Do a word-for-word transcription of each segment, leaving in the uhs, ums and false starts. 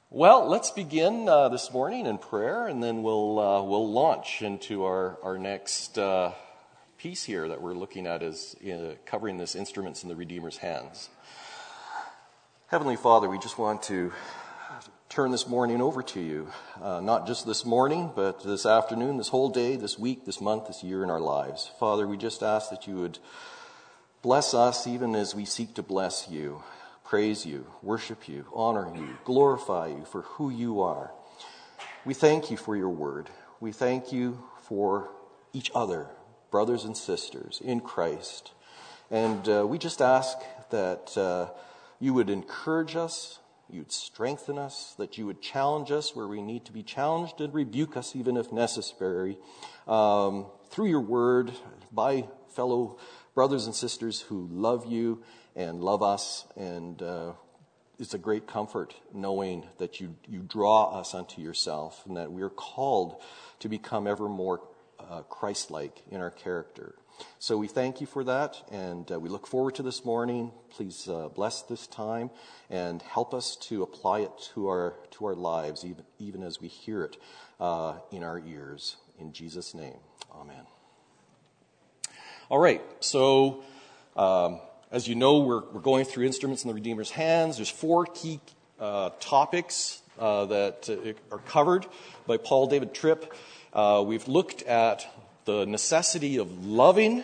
Well, let's begin uh, this morning in prayer, and then we'll uh, we'll launch into our our next uh, piece here that we're looking at is uh, covering this instruments in the Redeemer's hands. Heavenly Father, we just want to turn this morning over to you, uh, not just this morning, but this afternoon, this whole day, this week, this month, this year in our lives. Father, we just ask that you would bless us even as we seek to bless you. Praise you, worship you, honor you, glorify you for who you are. We thank you for your word. We thank you for each other, brothers and sisters in Christ. And uh, we just ask that uh, you would encourage us, you'd strengthen us, that you would challenge us where we need to be challenged and rebuke us even if necessary, um, through your word, by fellow brothers and sisters who love you and love us, and uh, it's a great comfort knowing that you you draw us unto yourself, and that we are called to become ever more uh, Christ-like in our character. So we thank you for that, and uh, we look forward to this morning. Please uh, bless this time and help us to apply it to our to our lives, even even as we hear it uh, in our ears. In Jesus' name, amen. All right, so. Um, As you know, we're, we're going through Instruments in the Redeemer's Hands. There's four key uh, topics uh, that uh, are covered by Paul David Tripp. Uh, we've looked at the necessity of loving,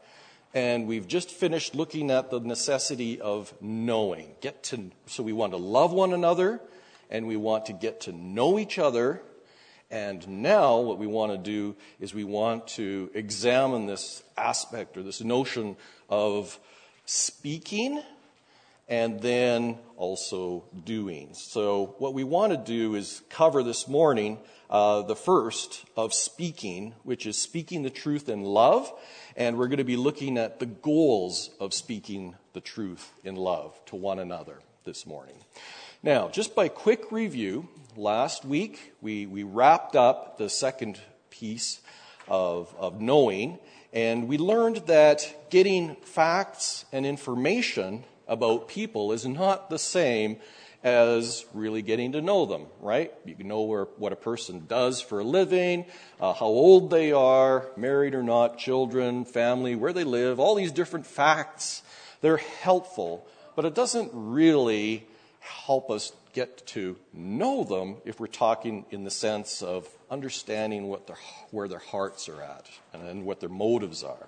and we've just finished looking at the necessity of knowing. Get to so we want to love one another, and we want to get to know each other. And now what we want to do is we want to examine this aspect or this notion of speaking and then also doing. So what we want to do is cover this morning uh, the first of speaking, which is speaking the truth in love. And we're going to be looking at the goals of speaking the truth in love to one another this morning. Now, just by quick review, last week we, we wrapped up the second piece of, of knowing. And we learned that getting facts and information about people is not the same as really getting to know them, right? You can know where, what a person does for a living, uh, how old they are, married or not, children, family, where they live, all these different facts. They're helpful, but it doesn't really help us get to know them if we're talking in the sense of understanding what their, where their hearts are at and what their motives are.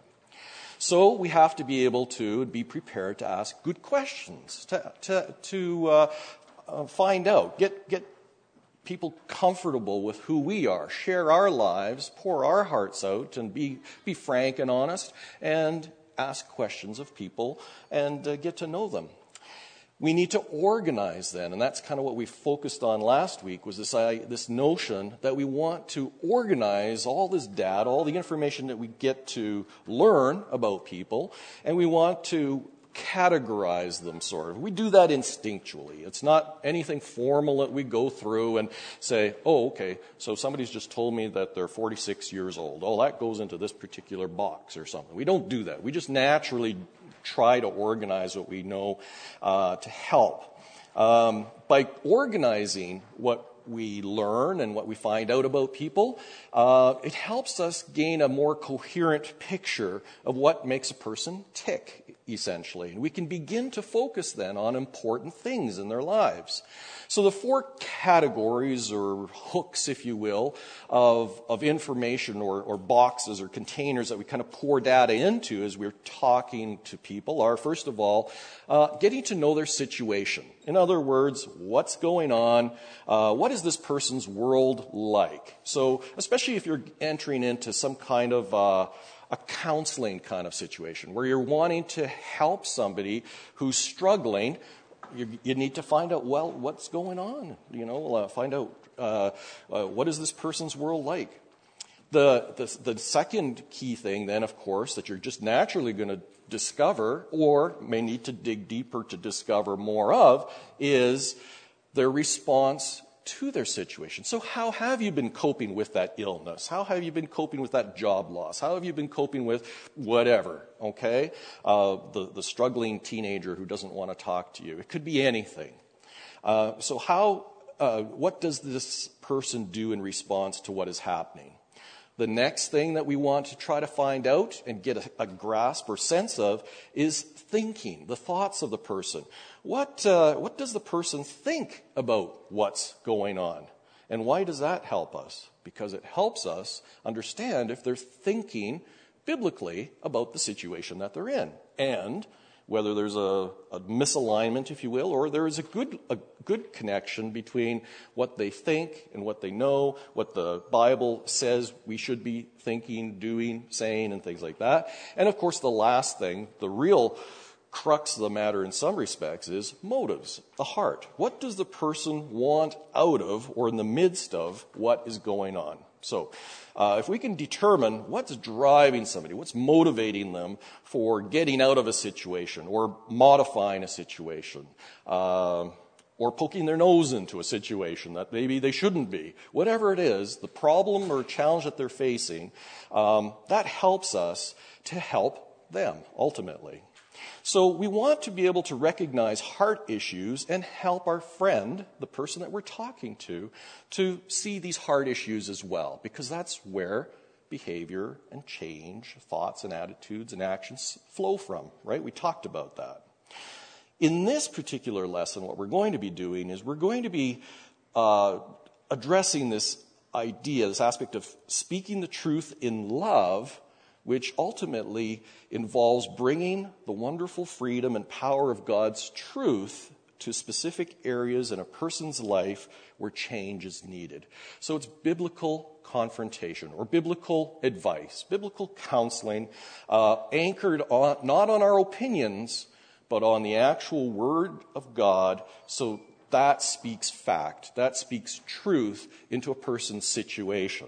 So we have to be able to be prepared to ask good questions, to to, to uh, uh, find out, get get people comfortable with who we are, share our lives, pour our hearts out, and be be frank and honest, and ask questions of people and uh, get to know them. We need to organize then, and that's kind of what we focused on last week, was this uh, this notion that we want to organize all this data, all the information that we get to learn about people, and we want to categorize them sort of. We do that instinctually. It's not anything formal that we go through and say, oh, okay, so somebody's just told me that they're forty-six years old. Oh, that goes into this particular box or something. We don't do that. We just naturally try to organize what we know uh, to help. Um, by organizing what we learn and what we find out about people, uh, it helps us gain a more coherent picture of what makes a person tick, essentially. And we can begin to focus then on important things in their lives. So the four categories or hooks, if you will, of, of information or, or boxes or containers that we kind of pour data into as we're talking to people are, first of all, uh, getting to know their situation. In other words, what's going on? Uh, what is this person's world like? So especially if you're entering into some kind of uh, a counseling kind of situation where you're wanting to help somebody who's struggling, You, you need to find out, well, what's going on? You know, uh, find out uh, uh, what is this person's world like? The, the the second key thing then, of course, that you're just naturally going to discover or may need to dig deeper to discover more of is their response to their situation. So how have you been coping with that illness? How have you been coping with that job loss? How have you been coping with whatever, okay? Uh, the, the struggling teenager who doesn't want to talk to you. It could be anything. Uh, so how uh, what does this person do in response to what is happening? The next thing that we want to try to find out and get a, a grasp or sense of is thinking, the thoughts of the person. What, uh, what does the person think about what's going on? And why does that help us? Because it helps us understand if they're thinking biblically about the situation that they're in, and whether there's a, a misalignment, if you will, or there is a good a good connection between what they think and what they know, what the Bible says we should be thinking, doing, saying, and things like that. And of course, the last thing, the real crux of the matter in some respects, is motives, the heart. What does the person want out of or in the midst of what is going on? So uh, if we can determine what's driving somebody, what's motivating them for getting out of a situation or modifying a situation, uh, or poking their nose into a situation that maybe they shouldn't be, whatever it is, the problem or challenge that they're facing, um, that helps us to help them ultimately. So we want to be able to recognize heart issues and help our friend, the person that we're talking to, to see these heart issues as well, because that's where behavior and change, thoughts and attitudes and actions flow from, right? We talked about that. In this particular lesson, what we're going to be doing is we're going to be uh, addressing this idea, this aspect of speaking the truth in love, which ultimately involves bringing the wonderful freedom and power of God's truth to specific areas in a person's life where change is needed. So it's biblical confrontation or biblical advice, biblical counseling, uh, anchored on, not on our opinions, but on the actual Word of God. So that speaks fact, that speaks truth into a person's situation.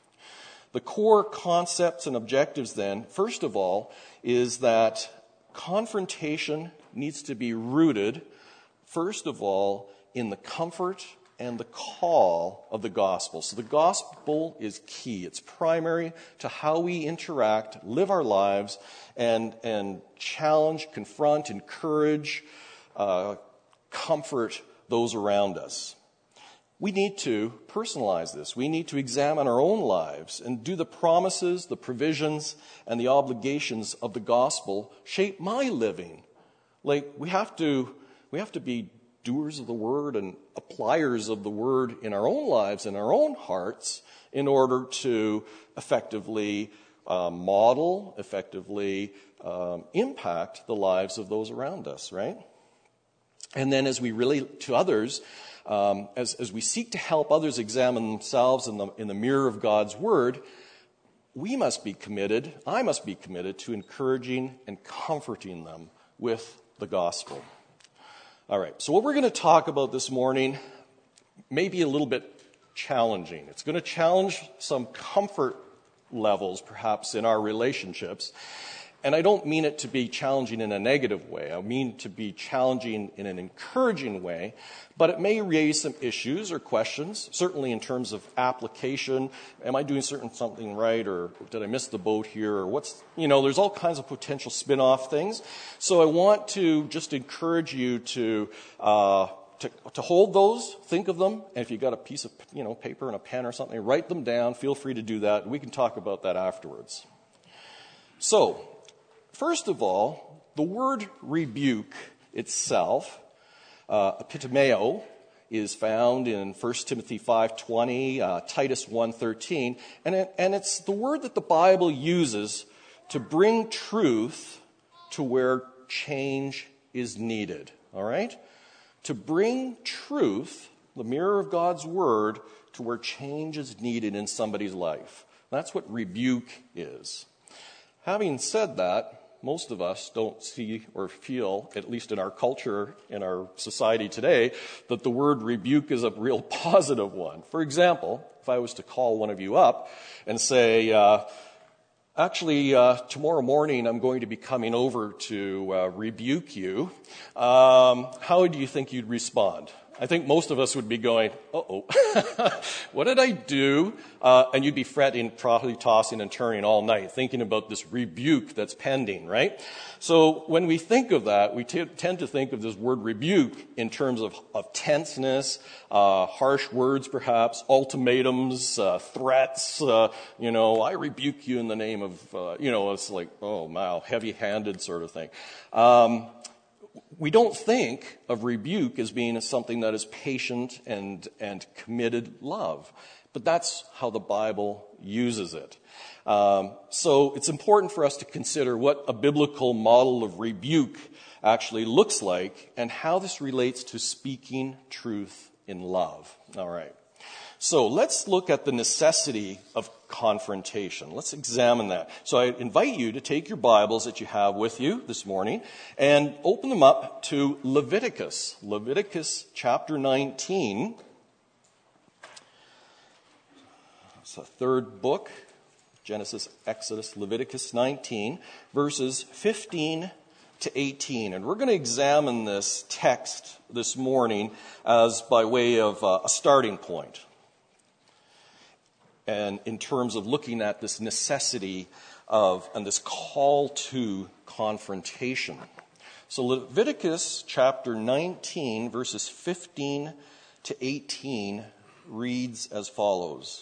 The core concepts and objectives then, first of all, is that confrontation needs to be rooted, first of all, in the comfort and the call of the gospel. So the gospel is key. It's primary to how we interact, live our lives, and, and challenge, confront, encourage, uh, comfort those around us. We need to personalize this. We need to examine our own lives and do the promises, the provisions, and the obligations of the gospel shape my living. Like, we have to, we have to be doers of the word and appliers of the word in our own lives, in our own hearts, in order to effectively uh, model, effectively um, impact the lives of those around us, right? And then as we relate to others, Um, as, as we seek to help others examine themselves in the, in the mirror of God's Word, we must be committed, I must be committed to encouraging and comforting them with the gospel. All right, so what we're going to talk about this morning may be a little bit challenging. It's going to challenge some comfort levels, perhaps, in our relationships. And I don't mean it to be challenging in a negative way. I mean to be challenging in an encouraging way. But it may raise some issues or questions, certainly in terms of application. Am I doing certain something right, or did I miss the boat here, or what's, you know, there's all kinds of potential spin-off things. So I want to just encourage you to, uh, to, to hold those, think of them, and if you've got a piece of, you know, paper and a pen or something, write them down. Feel free to do that. We can talk about that afterwards. So, first of all, the word rebuke itself, uh, epitomeo, is found in First Timothy five twenty, uh, Titus one thirteen, and, it, and it's the word that the Bible uses to bring truth to where change is needed, all right? To bring truth, the mirror of God's Word, to where change is needed in somebody's life. That's what rebuke is. Having said that, most of us don't see or feel, at least in our culture, in our society today, that the word rebuke is a real positive one. For example, if I was to call one of you up and say, uh, actually, uh, tomorrow morning I'm going to be coming over to uh, rebuke you, um, how do you think you'd respond? I think most of us would be going, uh-oh, what did I do? Uh, and you'd be fretting, probably tossing and turning all night, thinking about this rebuke that's pending, right? So when we think of that, we t- tend to think of this word rebuke in terms of, of tenseness, uh, harsh words perhaps, ultimatums, uh, threats, uh, you know, I rebuke you in the name of, uh, you know, it's like, oh, wow, heavy-handed sort of thing. Um, We don't think of rebuke as being something that is patient and, and committed love, but that's how the Bible uses it. Um, so it's important for us to consider what a biblical model of rebuke actually looks like and how this relates to speaking truth in love. All right. So let's look at the necessity of confrontation. Let's examine that. So I invite you to take your Bibles that you have with you this morning and open them up to Leviticus. Leviticus chapter nineteen. It's the third book. Genesis, Exodus, Leviticus nineteen, verses fifteen to eighteen. And we're going to examine this text this morning as by way of uh, a starting point. And in terms of looking at this necessity of, and this call to confrontation. So Leviticus chapter nineteen, verses fifteen to eighteen reads as follows.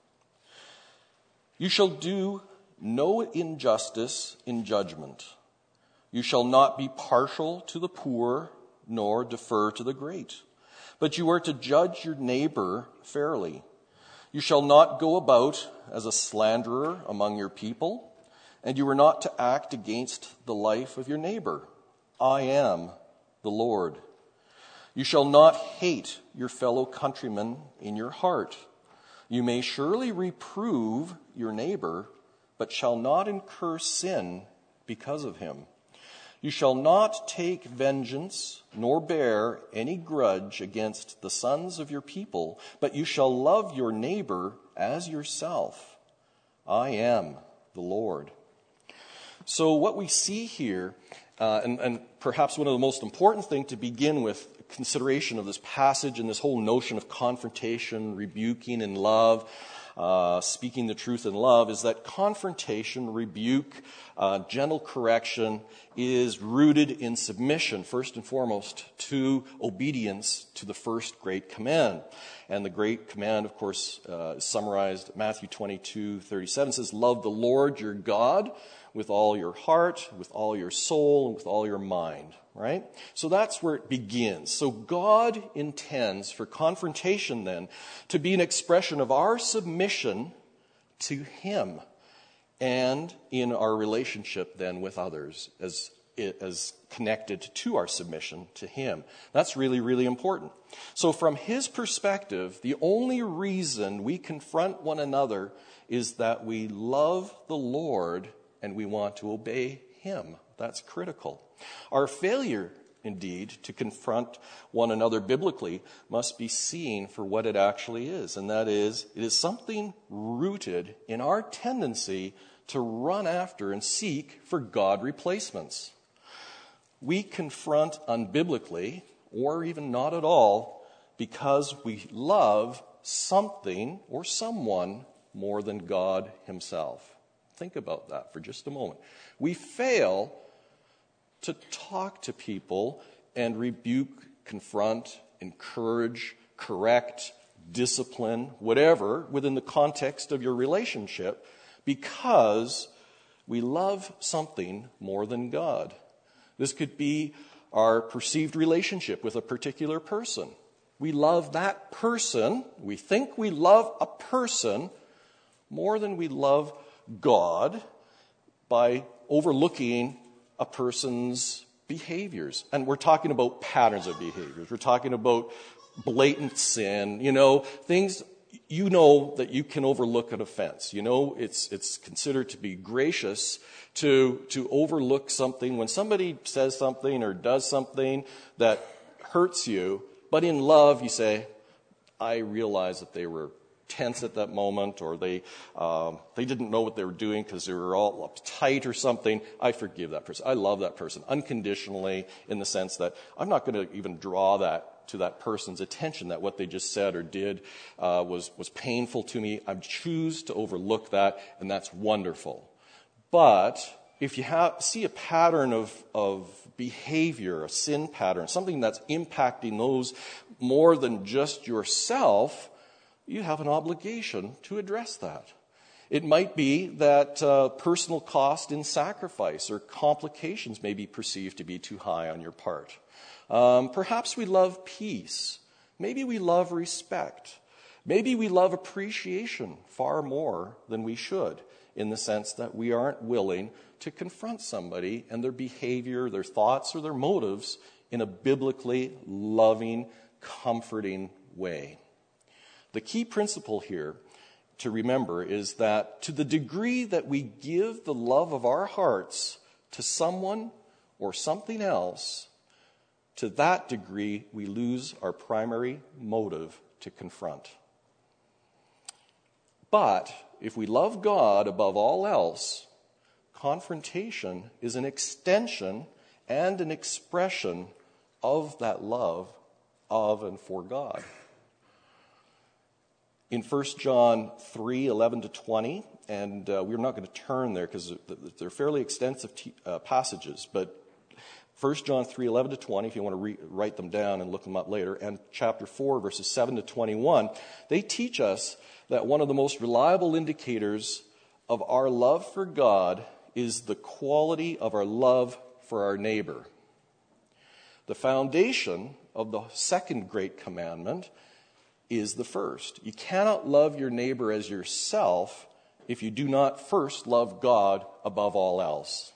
You shall do no injustice in judgment. You shall not be partial to the poor, nor defer to the great. But you are to judge your neighbor fairly. You shall not go about as a slanderer among your people, and you are not to act against the life of your neighbor. I am the Lord. You shall not hate your fellow countrymen in your heart. You may surely reprove your neighbor, but shall not incur sin because of him. You shall not take vengeance, nor bear any grudge against the sons of your people, but you shall love your neighbor as yourself. I am the Lord. So what we see here, uh, and, and perhaps one of the most important things to begin with, consideration of this passage and this whole notion of confrontation, rebuking in love, Uh, speaking the truth in love, is that confrontation, rebuke, uh, gentle correction is rooted in submission, first and foremost, to obedience to the first great command. And the great command, of course, uh, is summarized Matthew twenty-two thirty-seven, says, love the Lord your God with all your heart, with all your soul, and with all your mind. Right? So that's where it begins. So God intends for confrontation then to be an expression of our submission to Him and in our relationship then with others as, as connected to our submission to Him. That's really, really important. So from His perspective, the only reason we confront one another is that we love the Lord and we want to obey Him. That's critical. Our failure, indeed, to confront one another biblically must be seen for what it actually is, and that is, it is something rooted in our tendency to run after and seek for God replacements. We confront unbiblically, or even not at all, because we love something or someone more than God Himself. Think about that for just a moment. We fail to talk to people and rebuke, confront, encourage, correct, discipline, whatever, within the context of your relationship, because we love something more than God. This could be our perceived relationship with a particular person. We love that person, we think we love a person more than we love God by overlooking a person's behaviors. And we're talking about patterns of behaviors. We're talking about blatant sin, you know, things you know that you can overlook an offense. You know, it's it's considered to be gracious to to overlook something when somebody says something or does something that hurts you, but in love you say, I realize that they were tense at that moment, or they um, they didn't know what they were doing because they were all uptight or something. I forgive that person. I love that person unconditionally, in the sense that I'm not going to even draw that to that person's attention that what they just said or did uh, was, was painful to me. I choose to overlook that, and that's wonderful. But if you have, see a pattern of, of behavior, a sin pattern, something that's impacting those more than just yourself, you have an obligation to address that. It might be that uh, personal cost in sacrifice or complications may be perceived to be too high on your part. Um, perhaps we love peace. Maybe we love respect. Maybe we love appreciation far more than we should, in the sense that we aren't willing to confront somebody and their behavior, their thoughts, or their motives in a biblically loving, comforting way. The key principle here to remember is that to the degree that we give the love of our hearts to someone or something else, to that degree we lose our primary motive to confront. But if we love God above all else, confrontation is an extension and an expression of that love of and for God. In First John three, eleven to twenty, and uh, we're not going to turn there because they're fairly extensive t- uh, passages, but First John three, eleven to twenty, if you want to re- write them down and look them up later, and chapter four, verses seven to twenty-one, they teach us that one of the most reliable indicators of our love for God is the quality of our love for our neighbor. The foundation of the second great commandment is the first. You cannot love your neighbor as yourself if you do not first love God above all else.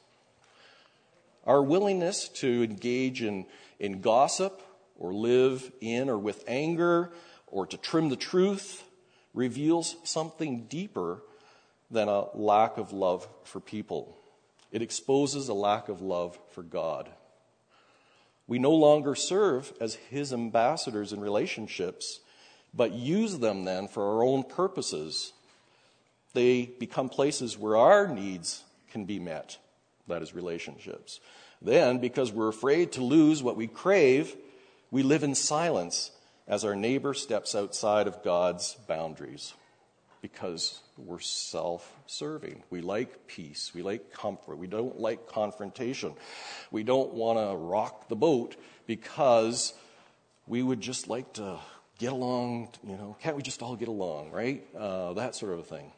Our willingness to engage in, in gossip or live in or with anger or to trim the truth reveals something deeper than a lack of love for people. It exposes a lack of love for God. We no longer serve as his ambassadors in relationships, but use them then for our own purposes. They become places where our needs can be met, that is relationships. Then, because we're afraid to lose what we crave, we live in silence as our neighbor steps outside of God's boundaries, because we're self-serving. We like peace. We like comfort. We don't like confrontation. We don't want to rock the boat because we would just like to get along, you know, can't we just all get along, right? Uh, that sort of a thing.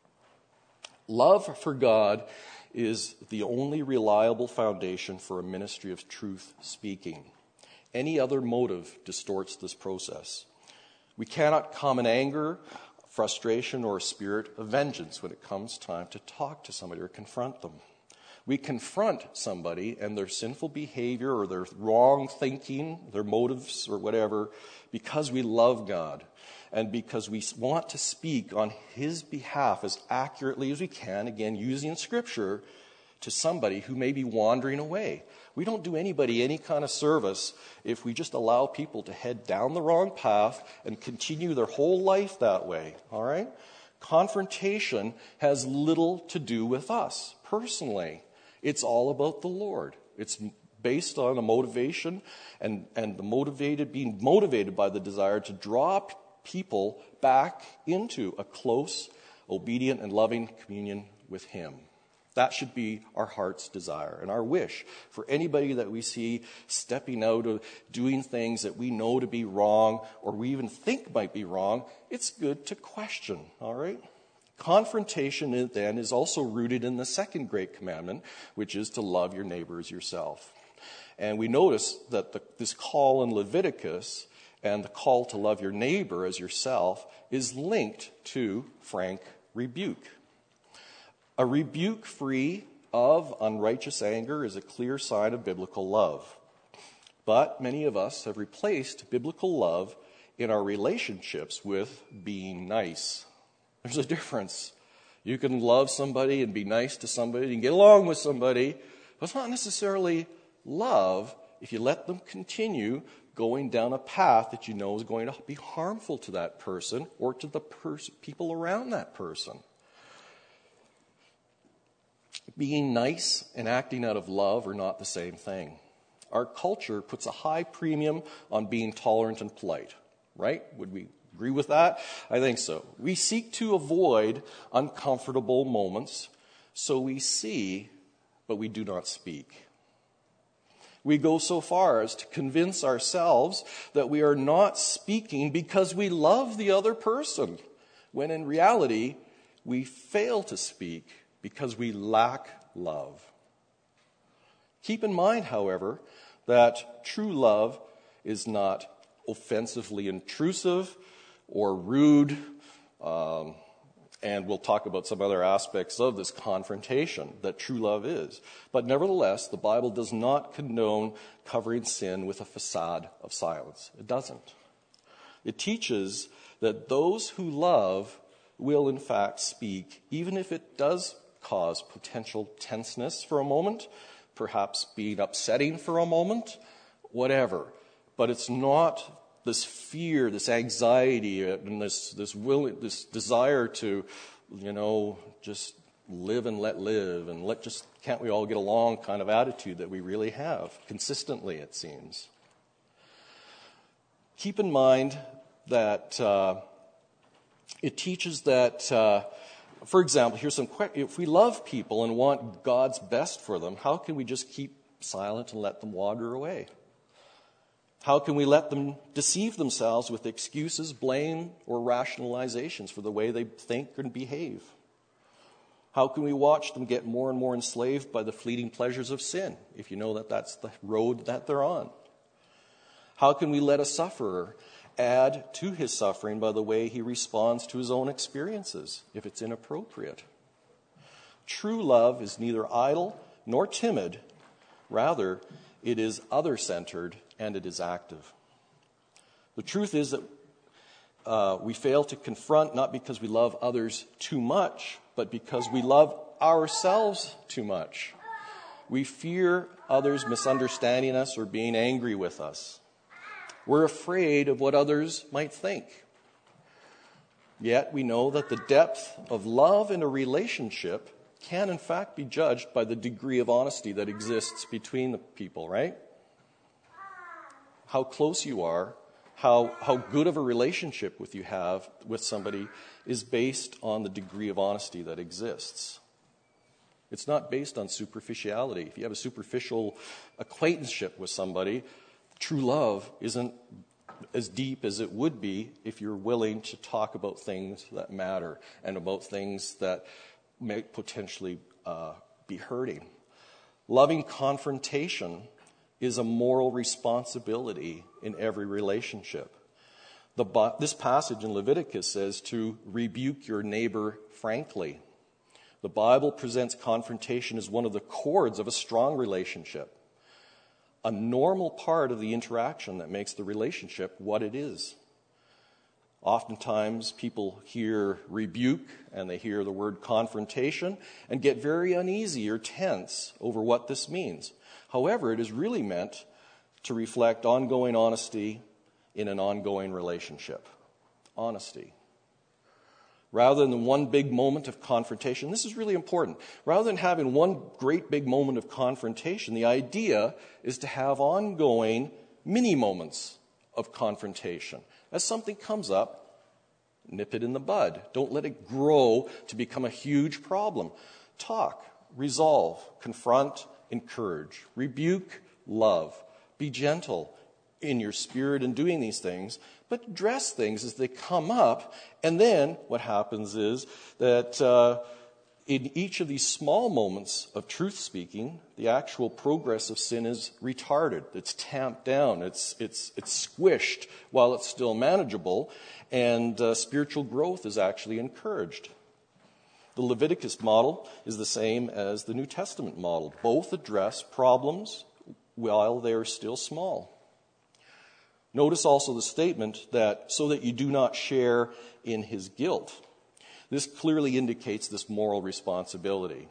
Love for God is the only reliable foundation for a ministry of truth speaking. Any other motive distorts this process. We cannot come in anger, frustration, or a spirit of vengeance when it comes time to talk to somebody or confront them. We confront somebody and their sinful behavior or their wrong thinking, their motives or whatever, because we love God and because we want to speak on his behalf as accurately as we can, again, using Scripture, to somebody who may be wandering away. We don't do anybody any kind of service if we just allow people to head down the wrong path and continue their whole life that way, all right? Confrontation has little to do with us personally. It's all about the Lord. It's based on a motivation and, and the motivated, being motivated by the desire to draw p- people back into a close, obedient, and loving communion with him. That should be our heart's desire and our wish for anybody that we see stepping out of doing things that we know to be wrong or we even think might be wrong. It's good to question, all right? Confrontation then is also rooted in the second great commandment, which is to love your neighbor as yourself. And we notice that the, this call in Leviticus and the call to love your neighbor as yourself is linked to frank rebuke. A rebuke free of unrighteous anger is a clear sign of biblical love. But many of us have replaced biblical love in our relationships with being nice. There's a difference. You can love somebody and be nice to somebody and get along with somebody, but it's not necessarily love if you let them continue going down a path that you know is going to be harmful to that person or to the pers- people around that person. Being nice and acting out of love are not the same thing. Our culture puts a high premium on being tolerant and polite, right? Would we agree with that? I think so. We seek to avoid uncomfortable moments, so we see, but we do not speak. We go so far as to convince ourselves that we are not speaking because we love the other person, when in reality, we fail to speak because we lack love. Keep in mind, however, that true love is not offensively intrusive or rude, um, and we'll talk about some other aspects of this confrontation that true love is. But nevertheless, the Bible does not condone covering sin with a facade of silence. It doesn't. It teaches that those who love will in fact speak, even if it does cause potential tenseness for a moment, perhaps being upsetting for a moment, whatever. But it's not this fear, this anxiety, and this this will, this desire to, you know, just live and let live, and let just can't we all get along kind of attitude that we really have consistently, it seems. Keep in mind that uh, it teaches that, uh, for example, here's some questions. If we love people and want God's best for them, how can we just keep silent and let them wander away? How can we let them deceive themselves with excuses, blame, or rationalizations for the way they think and behave? How can we watch them get more and more enslaved by the fleeting pleasures of sin, if you know that that's the road that they're on? How can we let a sufferer add to his suffering by the way he responds to his own experiences, if it's inappropriate? True love is neither idle nor timid. Rather, it is other-centered and it is active. The truth is that uh, we fail to confront not because we love others too much, but because we love ourselves too much. We fear others misunderstanding us or being angry with us. We're afraid of what others might think. Yet we know that the depth of love in a relationship can in fact be judged by the degree of honesty that exists between the people, right? How close you are, how, how good of a relationship with you have with somebody is based on the degree of honesty that exists. It's not based on superficiality. If you have a superficial acquaintanceship with somebody, true love isn't as deep as it would be if you're willing to talk about things that matter and about things that may potentially uh, be hurting. Loving confrontation is a moral responsibility in every relationship. The, this passage in Leviticus says to rebuke your neighbor frankly. The Bible presents confrontation as one of the chords of a strong relationship, a normal part of the interaction that makes the relationship what it is. Oftentimes people hear rebuke and they hear the word confrontation and get very uneasy or tense over what this means. However, it is really meant to reflect ongoing honesty in an ongoing relationship. Honesty. Rather than one big moment of confrontation, this is really important. Rather than having one great big moment of confrontation, the idea is to have ongoing mini moments of confrontation. As something comes up, nip it in the bud. Don't let it grow to become a huge problem. Talk, resolve, confront, encourage, rebuke, love. Be gentle in your spirit in doing these things, but address things as they come up. And then what happens is that uh, in each of these small moments of truth speaking, the actual progress of sin is retarded. It's tamped down. It's it's it's squished while it's still manageable, and uh, spiritual growth is actually encouraged. The Leviticus model is the same as the New Testament model. Both address problems while they are still small. Notice also the statement that so that you do not share in his guilt. This clearly indicates this moral responsibility.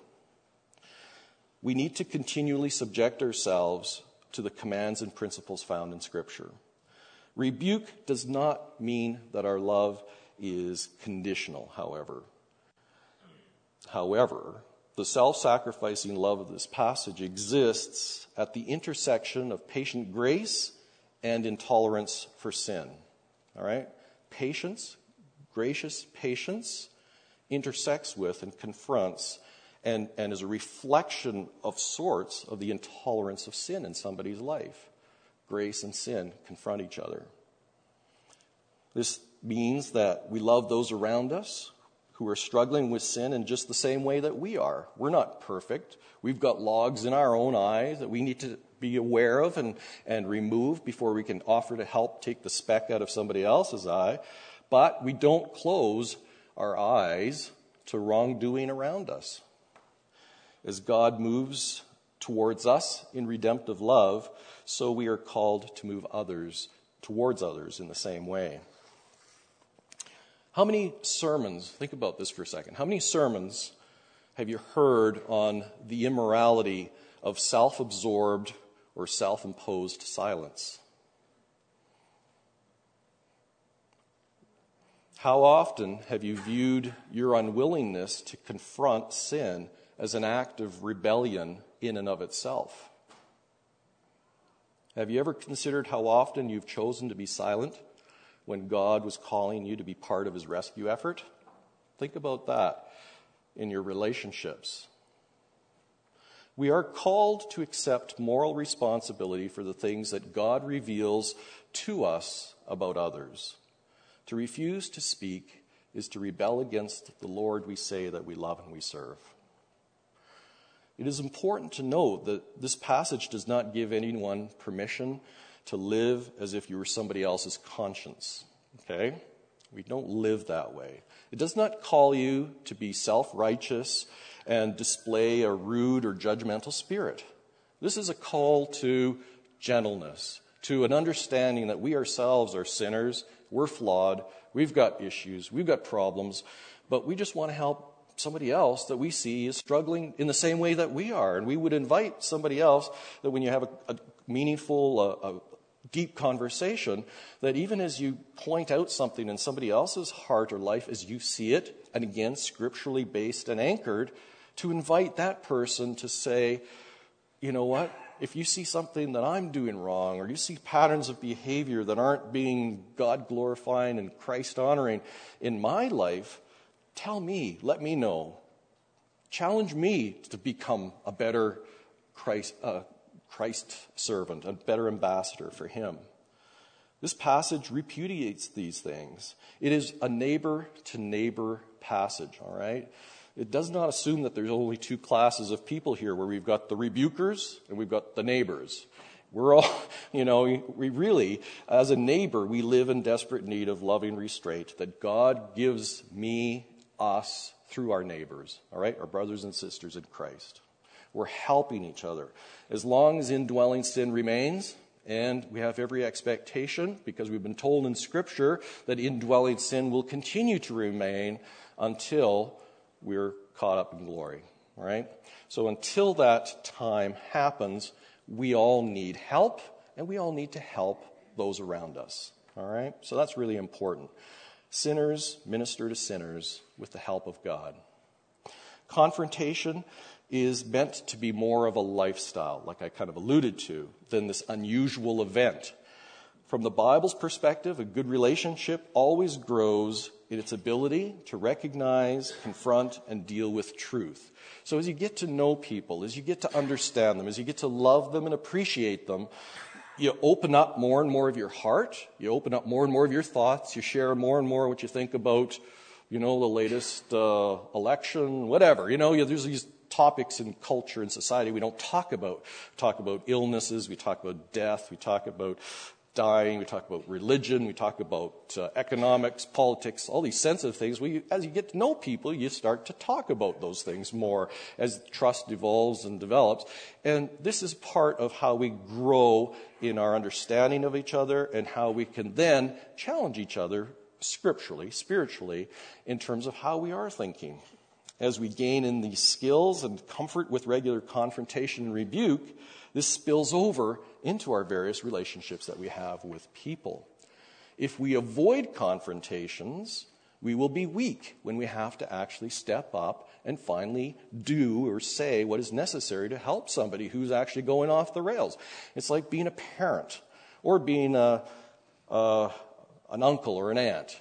We need to continually subject ourselves to the commands and principles found in Scripture. Rebuke does not mean that our love is conditional, however. However, the self-sacrificing love of this passage exists at the intersection of patient grace and intolerance for sin. All right? Patience, gracious patience, intersects with and confronts and, and is a reflection of sorts of the intolerance of sin in somebody's life. Grace and sin confront each other. This means that we love those around us who are struggling with sin in just the same way that we are. We're not perfect. We've got logs in our own eye that we need to be aware of and, and remove before we can offer to help take the speck out of somebody else's eye. But we don't close our eyes to wrongdoing around us. As God moves towards us in redemptive love, so we are called to move others towards others in the same way. How many sermons, think about this for a second, how many sermons have you heard on the immorality of self-absorbed or self-imposed silence? How often have you viewed your unwillingness to confront sin as an act of rebellion in and of itself? Have you ever considered how often you've chosen to be silent when God was calling you to be part of his rescue effort? Think about that in your relationships. We are called to accept moral responsibility for the things that God reveals to us about others. To refuse to speak is to rebel against the Lord we say that we love and we serve. It is important to note that this passage does not give anyone permission to live as if you were somebody else's conscience. Okay? We don't live that way. It does not call you to be self-righteous and display a rude or judgmental spirit. This is a call to gentleness, to an understanding that we ourselves are sinners, we're flawed, we've got issues, we've got problems, but we just want to help somebody else that we see is struggling in the same way that we are. And we would invite somebody else that when you have a, a meaningful, uh, a deep conversation, that even as you point out something in somebody else's heart or life as you see it, and again, scripturally based and anchored, to invite that person to say, you know what, if you see something that I'm doing wrong, or you see patterns of behavior that aren't being God-glorifying and Christ-honoring in my life, tell me, let me know. Challenge me to become a better Christ, uh, Christ servant, a better ambassador for him. This passage repudiates these things. It is a neighbor-to-neighbor passage, all right? It does not assume that there's only two classes of people here, where we've got the rebukers and we've got the neighbors. We're all, you know, we really, as a neighbor, we live in desperate need of loving restraint that God gives me, us, through our neighbors, all right, our brothers and sisters in Christ. We're helping each other. As long as indwelling sin remains, and we have every expectation, because we've been told in Scripture that indwelling sin will continue to remain until we're caught up in glory, all right? So until that time happens, we all need help, and we all need to help those around us, all right? So that's really important. Sinners minister to sinners with the help of God. Confrontation is meant to be more of a lifestyle, like I kind of alluded to, than this unusual event. From the Bible's perspective, a good relationship always grows in its ability to recognize, confront, and deal with truth. So as you get to know people, as you get to understand them, as you get to love them and appreciate them, you open up more and more of your heart. You open up more and more of your thoughts. You share more and more what you think about, you know, the latest uh, election, whatever. You know, there's these topics in culture and society we don't talk about. We talk about illnesses. We talk about death. We talk about dying. We talk about religion. We talk about uh, economics, politics, all these sensitive things. We, as you get to know people, you start to talk about those things more as trust evolves and develops. And this is part of how we grow in our understanding of each other and how we can then challenge each other scripturally, spiritually, in terms of how we are thinking. As we gain in these skills and comfort with regular confrontation and rebuke, this spills over into our various relationships that we have with people. If we avoid confrontations, We will be weak when we have to actually step up and finally do or say what is necessary to help somebody who's actually going off the rails. It's like being a parent or being a, a, an uncle or an aunt,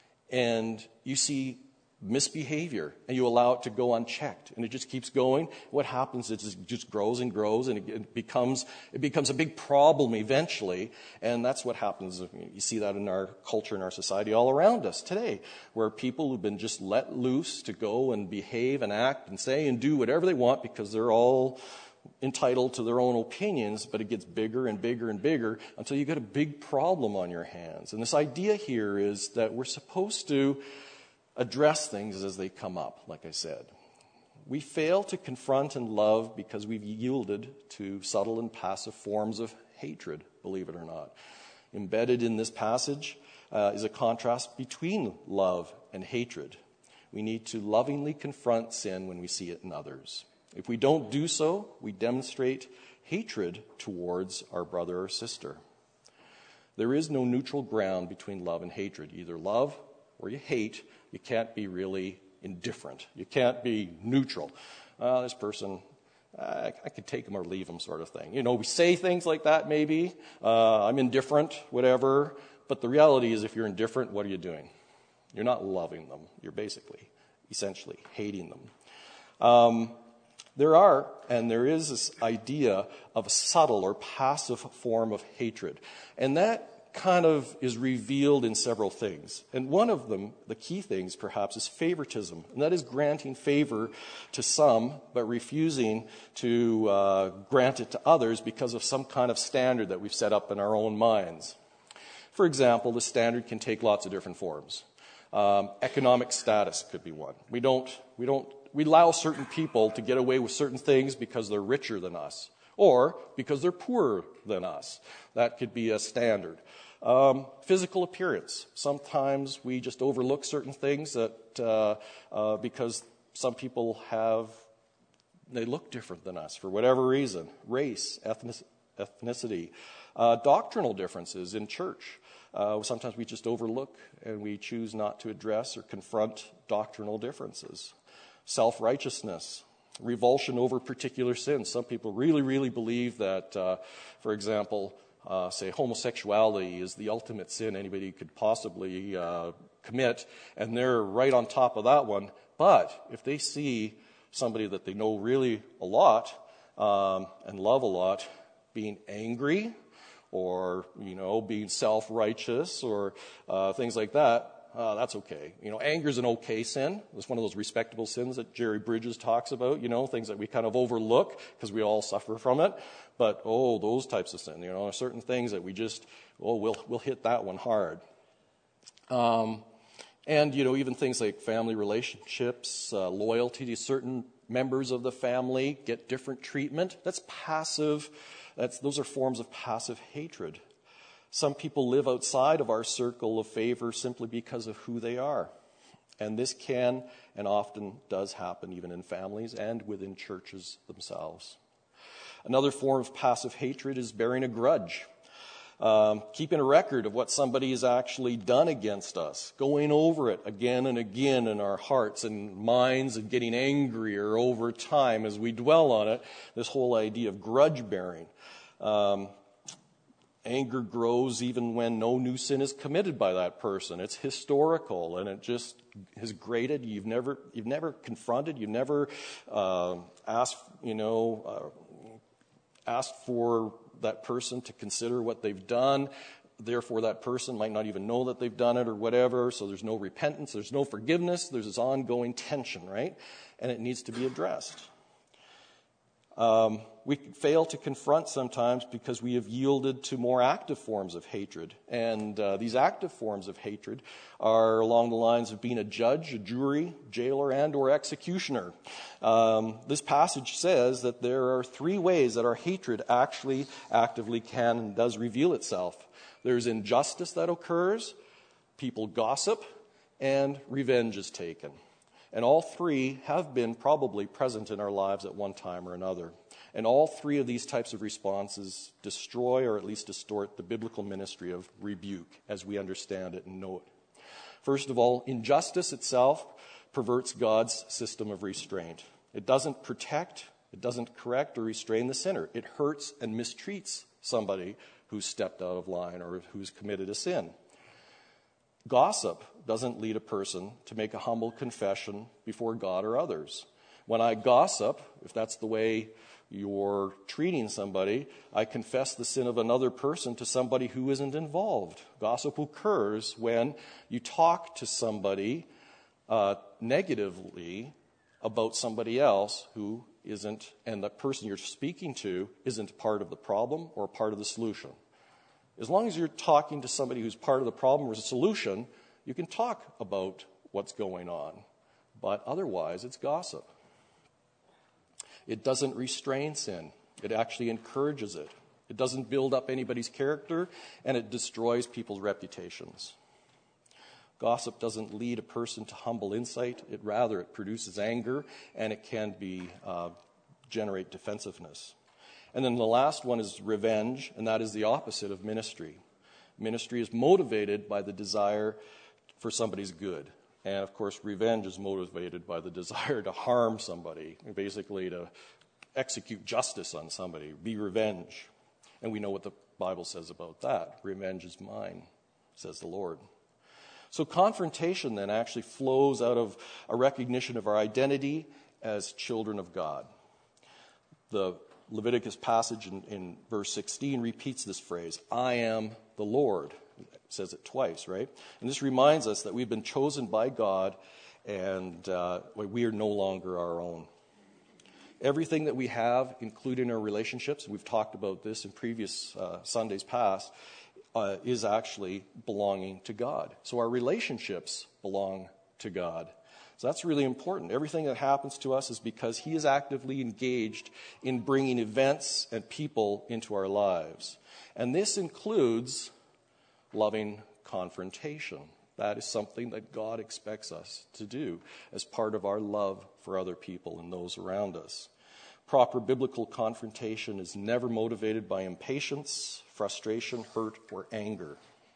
and you see misbehavior and you allow it to go unchecked and it just keeps going. What happens is it just grows and grows and it becomes it becomes a big problem eventually, and that's what happens. You see that in our culture, in our society all around us today, where people who've been just let loose to go and behave and act and say and do whatever they want because they're all entitled to their own opinions, but it gets bigger and bigger and bigger until you get a big problem on your hands. And this idea here is that we're supposed to address things as they come up, like I said. We fail to confront and love because we've yielded to subtle and passive forms of hatred, believe it or not. Embedded in this passage uh, is a contrast between love and hatred. We need to lovingly confront sin when we see it in others. If we don't do so, we demonstrate hatred towards our brother or sister. There is no neutral ground between love and hatred. Either love or you hate. You can't be really indifferent. You can't be neutral. Uh, this person, uh, I could take him or leave him, sort of thing. You know, we say things like that maybe. Uh, I'm indifferent, whatever. But the reality is, if you're indifferent, what are you doing? You're not loving them. You're basically, essentially, hating them. Um, there are, and there is this idea of a subtle or passive form of hatred. And that kind of is revealed in several things. And one of them, the key things perhaps, is favoritism. And that is granting favor to some, but refusing to uh, grant it to others because of some kind of standard that we've set up in our own minds. For example, the standard can take lots of different forms. Um, economic status could be one. We don't, we don't, we allow certain people to get away with certain things because they're richer than us, or because they're poorer than us. That could be a standard. Um, physical appearance. Sometimes we just overlook certain things that uh, uh, because some people have, they look different than us for whatever reason. Race, ethnic, ethnicity, uh, doctrinal differences in church. Uh, sometimes we just overlook and we choose not to address or confront doctrinal differences. Self-righteousness. Revulsion over particular sins. Some people really, really believe that, uh, for example, uh, say homosexuality is the ultimate sin anybody could possibly uh, commit, and they're right on top of that one. But if they see somebody that they know really a lot um, and love a lot being angry or, you know, being self-righteous or uh, things like that, Uh, that's okay. You know, anger is an okay sin. It's one of those respectable sins that Jerry Bridges talks about, you know, things that we kind of overlook because we all suffer from it. But, oh, those types of sin, you know, certain things that we just, oh, we'll, we'll hit that one hard. Um, and, you know, even things like family relationships, uh, loyalty to certain members of the family get different treatment. That's passive. That's, those are forms of passive hatred. Some people live outside of our circle of favor simply because of who they are. And this can and often does happen even in families and within churches themselves. Another form of passive hatred is bearing a grudge. Um, keeping a record of what somebody has actually done against us. Going over it again and again in our hearts and minds and getting angrier over time as we dwell on it. This whole idea of grudge bearing. Um, Anger grows even when no new sin is committed by that person. It's historical, and it just has grated. You've never, you've never confronted. You've never uh, asked, you know, uh, asked for that person to consider what they've done. Therefore, that person might not even know that they've done it or whatever. So there's no repentance. There's no forgiveness. There's this ongoing tension, right? And it needs to be addressed. Um, we fail to confront sometimes because we have yielded to more active forms of hatred. And uh, these active forms of hatred are along the lines of being a judge, a jury, jailer, and or executioner. Um, this passage says that there are three ways that our hatred actually actively can and does reveal itself. There's injustice that occurs, people gossip, and revenge is taken. And all three have been probably present in our lives at one time or another. And all three of these types of responses destroy or at least distort the biblical ministry of rebuke as we understand it and know it. First of all, injustice itself perverts God's system of restraint. It doesn't protect, it doesn't correct or restrain the sinner. It hurts and mistreats somebody who's stepped out of line or who's committed a sin. Gossip doesn't lead a person to make a humble confession before God or others. When I gossip, if that's the way you're treating somebody, I confess the sin of another person to somebody who isn't involved. Gossip occurs when you talk to somebody uh, negatively about somebody else who isn't, and the person you're speaking to isn't part of the problem or part of the solution. As long as you're talking to somebody who's part of the problem or the solution, you can talk about what's going on. But otherwise, it's gossip. It doesn't restrain sin. It actually encourages it. It doesn't build up anybody's character, and it destroys people's reputations. Gossip doesn't lead a person to humble insight. It rather, it produces anger, and it can be uh, generate defensiveness. And then the last one is revenge, and that is the opposite of ministry. Ministry is motivated by the desire for somebody's good. And, of course, revenge is motivated by the desire to harm somebody, basically to execute justice on somebody, be revenge. And we know what the Bible says about that. Revenge is mine, says the Lord. So confrontation then actually flows out of a recognition of our identity as children of God. The Leviticus passage in, in verse sixteen repeats this phrase, I am the Lord. It says it twice, right? And this reminds us that we've been chosen by God and uh, we are no longer our own. Everything that we have, including our relationships, we've talked about this in previous uh, Sundays past, uh, is actually belonging to God. So our relationships belong to God. So that's really important. Everything that happens to us is because he is actively engaged in bringing events and people into our lives. And this includes loving confrontation. That is something that God expects us to do as part of our love for other people and those around us. Proper biblical confrontation is never motivated by impatience, frustration, hurt, or anger.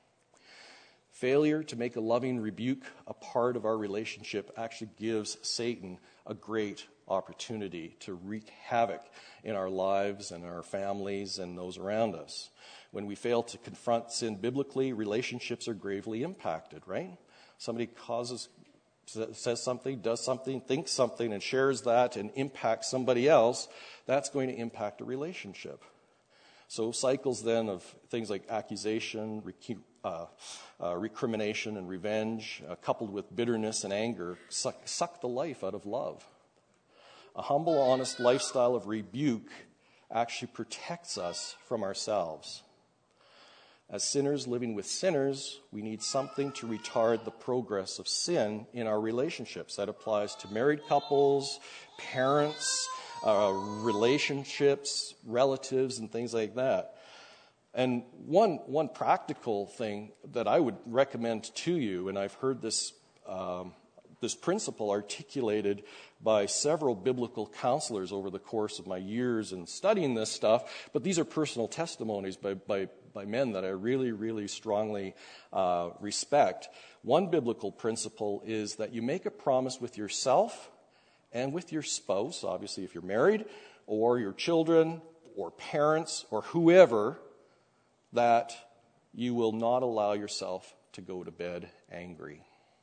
Failure to make a loving rebuke a part of our relationship actually gives Satan a great opportunity to wreak havoc in our lives and our families and those around us. When we fail to confront sin biblically, relationships are gravely impacted, right? Somebody causes, says something, does something, thinks something, and shares that and impacts somebody else, that's going to impact a relationship. So cycles then of things like accusation, rec- uh, uh, recrimination, and revenge, uh, coupled with bitterness and anger, suck, suck the life out of love. A humble, honest lifestyle of rebuke actually protects us from ourselves. As sinners living with sinners, we need something to retard the progress of sin in our relationships. That applies to married couples, parents, uh, relationships, relatives, and things like that. And one one practical thing that I would recommend to you, and I've heard this um, this principle articulated by several biblical counselors over the course of my years in studying this stuff, but these are personal testimonies by by, by men that I really, really strongly uh, respect. One biblical principle is that you make a promise with yourself and with your spouse, obviously if you're married, or your children, or parents, or whoever, that you will not allow yourself to go to bed angry.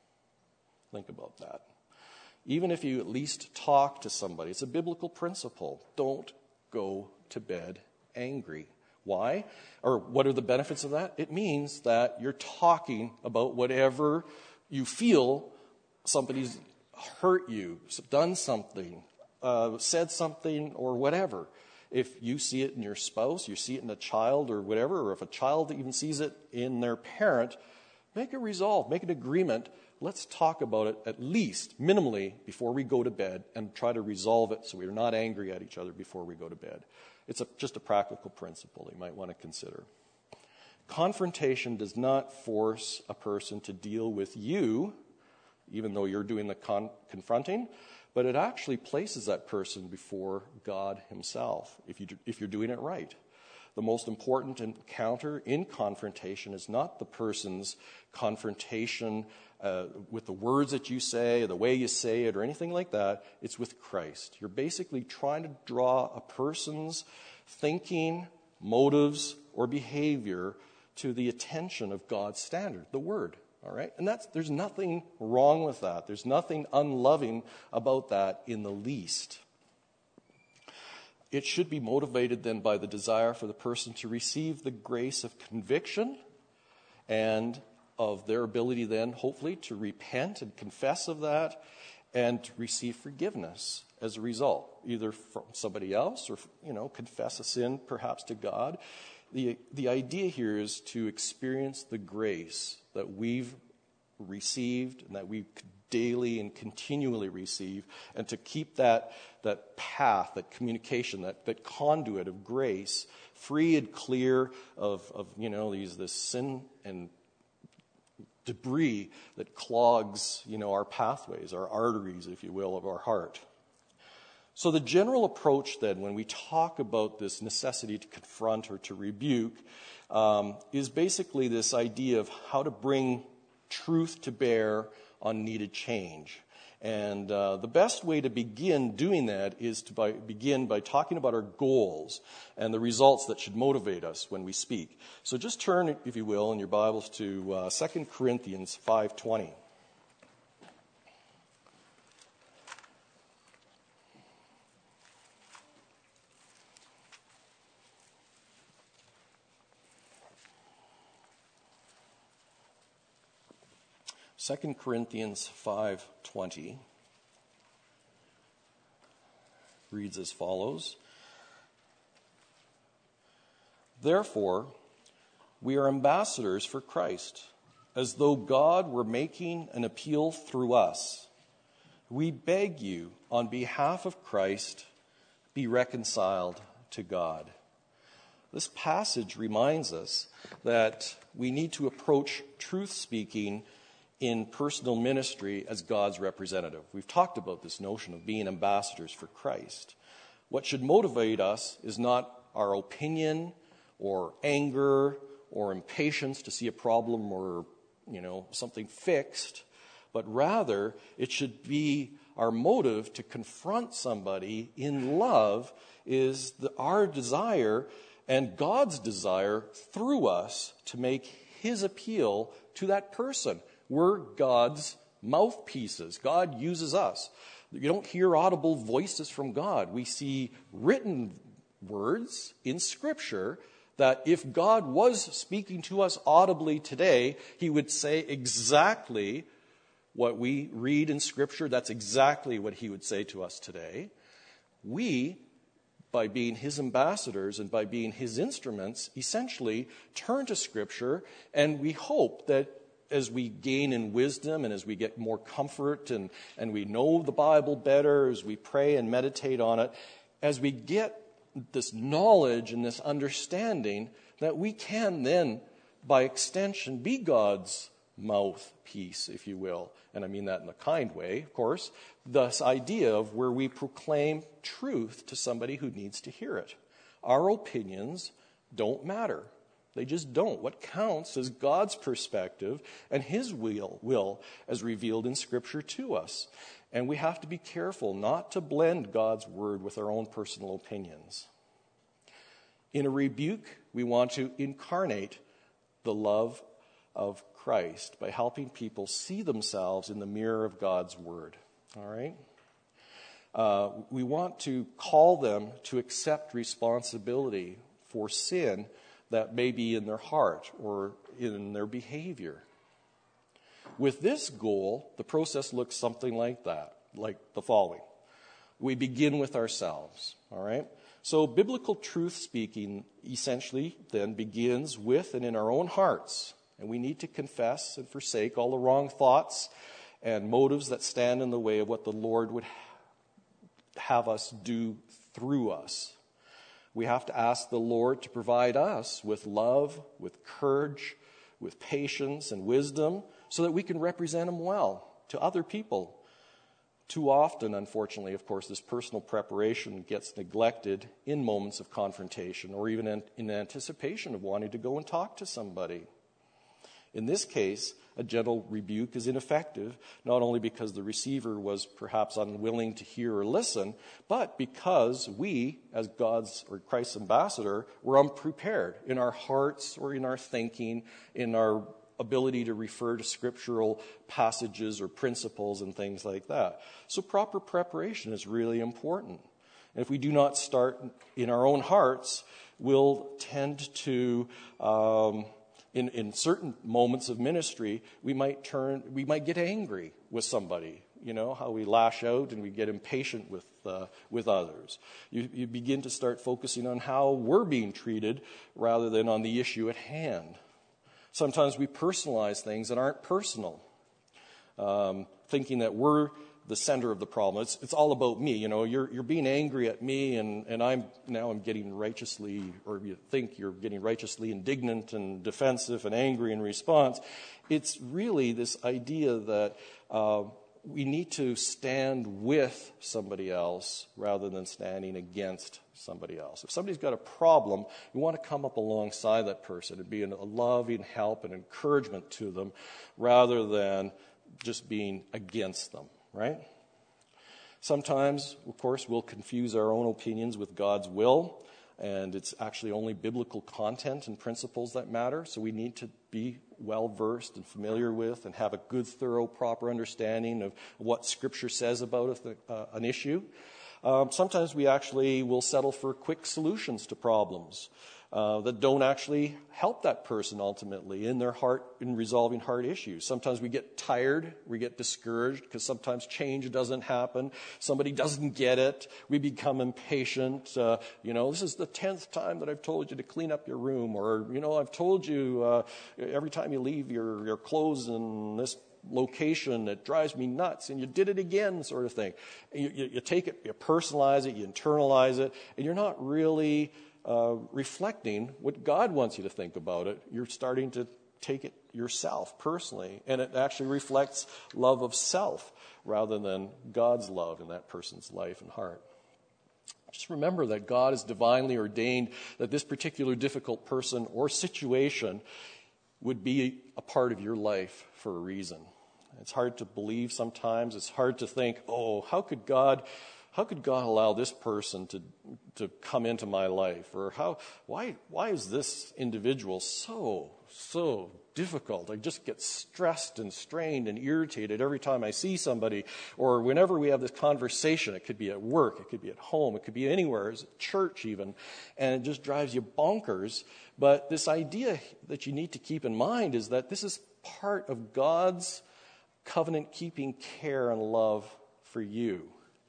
Think about that. Even if you at least talk to somebody, it's a biblical principle. Don't go to bed angry. Why? Or what are the benefits of that? It means that you're talking about whatever you feel somebody's hurt you, done something, uh, said something, or whatever. If you see it in your spouse, you see it in a child or whatever, or if a child even sees it in their parent, make a resolve, make an agreement. Let's talk about it at least, minimally, before we go to bed and try to resolve it so we're not angry at each other before we go to bed. It's a, just a practical principle you might want to consider. Confrontation does not force a person to deal with you, even though you're doing the con- confronting, but it actually places that person before God himself, if, you do, if you're doing it right. the most important encounter in confrontation is not the person's confrontation uh, with the words that you say, or the way you say it, or anything like that. It's with Christ. You're basically trying to draw a person's thinking, motives, or behavior to the attention of God's standard, the Word. All right? And that's there's nothing wrong with that. There's nothing unloving about that in the least. It should be motivated then by the desire for the person to receive the grace of conviction and of their ability then, hopefully, to repent and confess of that and to receive forgiveness as a result, either from somebody else or, you know, confess a sin perhaps to God. The, the idea here is to experience the grace that we've received and that we daily and continually receive, and to keep that, that path, that communication, that, that conduit of grace free and clear of, of you know, these this sin and debris that clogs, you know, our pathways, our arteries, if you will, of our heart. So the general approach then, when we talk about this necessity to confront or to rebuke, um, is basically this idea of how to bring truth to bear on needed change. And uh, the best way to begin doing that is to by, begin by talking about our goals and the results that should motivate us when we speak. So just turn, if you will, in your Bibles to uh, Second Corinthians five twenty. Second Corinthians five twenty reads as follows. Therefore, we are ambassadors for Christ, as though God were making an appeal through us. We beg you, on behalf of Christ, be reconciled to God. This passage reminds us that we need to approach truth-speaking in personal ministry as God's representative. We've talked about this notion of being ambassadors for Christ. What should motivate us is not our opinion or anger or impatience to see a problem or, you know, something fixed, but rather it should be our motive to confront somebody in love is the, our desire and God's desire through us to make his appeal to that person. We're God's mouthpieces. God uses us. You don't hear audible voices from God. We see written words in Scripture that if God was speaking to us audibly today, he would say exactly what we read in Scripture. That's exactly what he would say to us today. We, by being his ambassadors and by being his instruments, essentially turn to Scripture, and we hope that as we gain in wisdom and as we get more comfort and, and we know the Bible better, as we pray and meditate on it, as we get this knowledge and this understanding, that we can then, by extension, be God's mouthpiece, if you will. And I mean that in a kind way, of course. This idea of where we proclaim truth to somebody who needs to hear it. Our opinions don't matter. They just don't. What counts is God's perspective and his will, will as revealed in Scripture to us. And we have to be careful not to blend God's word with our own personal opinions. In a rebuke, we want to incarnate the love of Christ by helping people see themselves in the mirror of God's word. All right? Uh, we want to call them to accept responsibility for sin that may be in their heart or in their behavior. With this goal, the process looks something like that, like the following. We begin with ourselves, all right? So biblical truth speaking essentially then begins with and in our own hearts. And we need to confess and forsake all the wrong thoughts and motives that stand in the way of what the Lord would have us do through us. We have to ask the Lord to provide us with love, with courage, with patience and wisdom so that we can represent him well to other people, Too often, unfortunately, of course, this personal preparation gets neglected in moments of confrontation or even in, in anticipation of wanting to go and talk to somebody. In this case, a gentle rebuke is ineffective, not only because the receiver was perhaps unwilling to hear or listen, but because we, as God's or Christ's ambassador, were unprepared in our hearts or in our thinking, in our ability to refer to scriptural passages or principles and things like that. So proper preparation is really important. And if we do not start in our own hearts, we'll tend to, um, in, in certain moments of ministry, we might turn, we might get angry with somebody. You know, how we lash out and we get impatient with uh, with others. You, you begin to start focusing on how we're being treated rather than on the issue at hand. Sometimes we personalize things that aren't personal, um, thinking that we're the center of the problem. It's, it's all about me. You know, you're you're being angry at me, and, and I'm now I'm getting righteously, or you think you're getting righteously indignant and defensive and angry in response. It's really this idea that uh, we need to stand with somebody else rather than standing against somebody else. If somebody's got a problem, you want to come up alongside that person and be a loving help and encouragement to them rather than just being against them, right? Sometimes, of course, we'll confuse our own opinions with God's will, and it's actually only biblical content and principles that matter, so we need to be well-versed and familiar with and have a good, thorough, proper understanding of what Scripture says about a, uh, an issue. Um, sometimes we actually will settle for quick solutions to problems uh, that don't actually help that person ultimately in their heart, in resolving hard issues. Sometimes we get tired, we get discouraged because sometimes change doesn't happen. Somebody doesn't get it. We become impatient. Uh, you know, this is the tenth time that I've told you to clean up your room, or, you know, I've told you uh, every time you leave your, your clothes in this location, it drives me nuts, and you did it again, sort of thing. You, you, you take it, you personalize it, you internalize it, and you're not really uh, reflecting what God wants you to think about it. You're starting to take it yourself personally, and it actually reflects love of self rather than God's love in that person's life and heart. Just remember that God has divinely ordained that this particular difficult person or situation would be a part of your life for a reason. It's hard to believe sometimes. It's hard to think, oh, how could God, how could God allow this person to to come into my life? Or how, why, why is this individual so, so difficult? I just get stressed and strained and irritated every time I see somebody, or whenever we have this conversation. It could be at work, it could be at home, it could be anywhere, it's at church even, and it just drives you bonkers. But this idea that you need to keep in mind is that this is part of God's covenant-keeping care and love for you.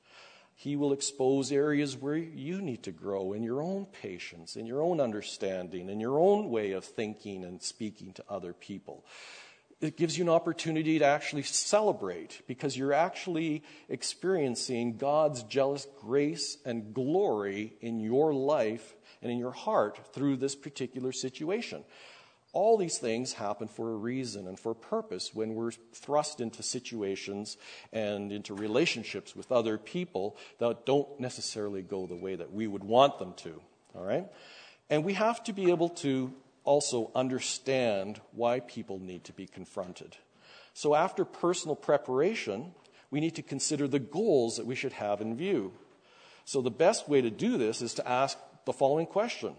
He will expose areas where you need to grow in your own patience, in your own understanding, in your own way of thinking and speaking to other people. It gives you an opportunity to actually celebrate because you're actually experiencing God's jealous grace and glory in your life and in your heart through this particular situation. All these things happen for a reason and for a purpose when we're thrust into situations and into relationships with other people that don't necessarily go the way that we would want them to, all right? And we have to be able to also understand why people need to be confronted. So after personal preparation, we need to consider the goals that we should have in view. So the best way to do this is to ask the following question.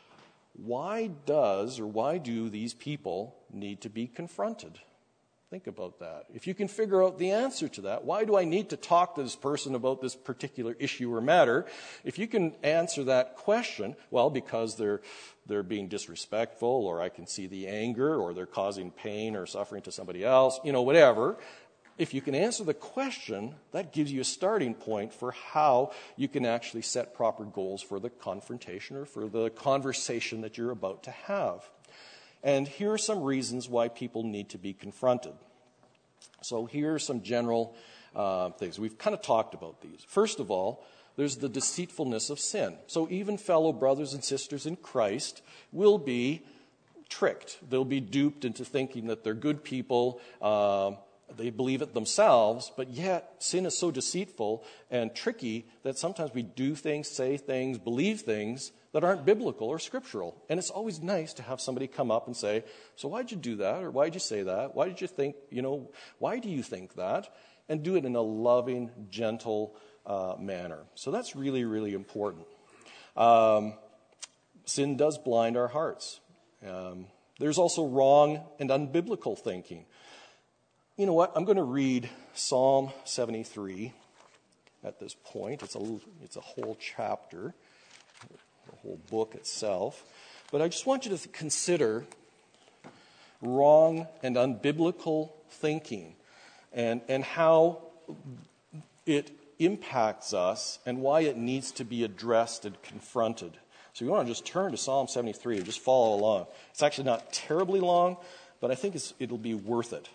Why does or why do these people need to be confronted? Think about that. If you can figure out the answer to that, why do I need to talk to this person about this particular issue or matter? If you can answer that question, well, because they're they're being disrespectful, or I can see the anger, or they're causing pain or suffering to somebody else, you know, whatever. If you can answer the question, that gives you a starting point for how you can actually set proper goals for the confrontation or for the conversation that you're about to have. And here are some reasons why people need to be confronted. So here are some general uh, things. We've kind of talked about these. First of all, there's the deceitfulness of sin. So even fellow brothers and sisters in Christ will be tricked. They'll be duped into thinking that they're good people, uh, They believe it themselves, but yet sin is so deceitful and tricky that sometimes we do things, say things, believe things that aren't biblical or scriptural. And it's always nice to have somebody come up and say, so why'd you do that? Or why'd you say that? Why did you think, you know, why do you think that? And do it in a loving, gentle uh, manner. So that's really, really important. Um, sin does blind our hearts. Um, there's also wrong and unbiblical thinking. You know what? I'm going to read Psalm seventy-three at this point. It's a, it's a whole chapter, the whole book itself. But I just want you to consider wrong and unbiblical thinking and, and how it impacts us and why it needs to be addressed and confronted. So you want to just turn to Psalm seventy-three and just follow along. It's actually not terribly long, but I think it's, it'll be worth it.